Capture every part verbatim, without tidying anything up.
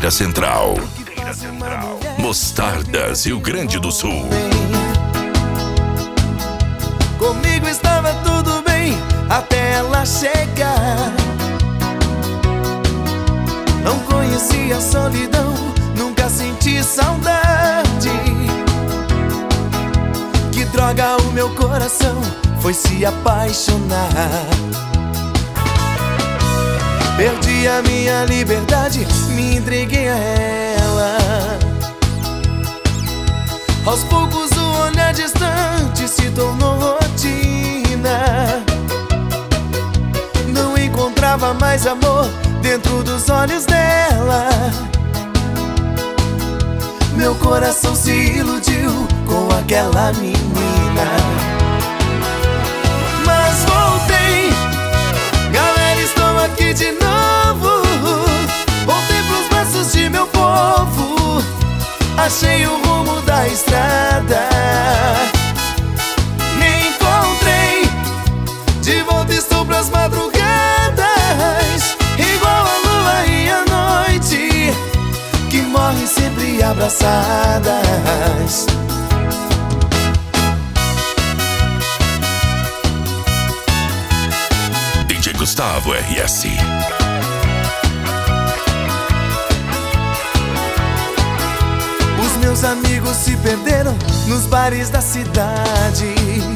Feira Central. Mostardas, Rio Grande do Sul. Comigo estava tudo bem até ela chegar. Não conhecia a solidão, nunca senti saudade. Que droga, o meu coração foi se apaixonar. Perdi a minha liberdade, me entreguei a ela. Aos poucos o olhar distante se tornou rotina. Não encontrava mais amor dentro dos olhos dela. Meu coração se iludiu com aquela menina. Mas voltei, galera, estou aqui de novo. Voltei pros braços de meu povo. Achei o rumo da estrada. Me encontrei, de volta estou pras madrugadas, igual a lua e a noite, que morrem sempre abraçadas. D J Gustavo R S. Os meus amigos se perderam nos bares da cidade.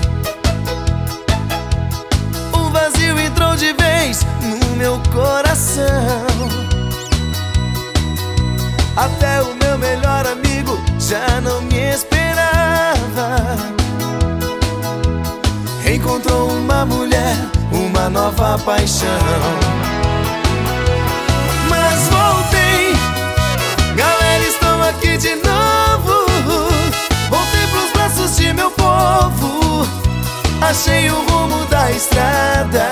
O vazio entrou de vez no meu coração. Até o meu melhor amigo já não me esperava. Encontrou uma mulher, uma nova paixão. Mas voltei, galera, estou aqui de novo. Voltei pros braços de meu povo. Achei o rumo da estrada.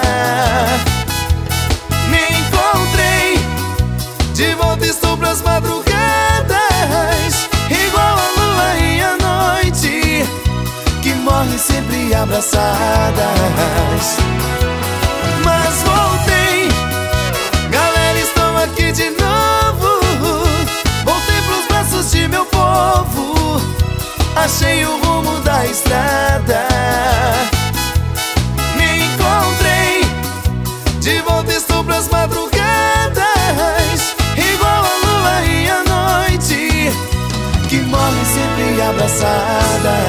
Me encontrei, de volta estou pras madrugadas, igual a lua e a noite, que morrem sempre abraçadas. Mas voltei, galera, estou aqui de novo. Voltei pros braços de meu povo. Achei o rumo da estrada. Me encontrei, de volta estou pras madrugadas, igual a lua e a noite, que morrem sempre abraçadas.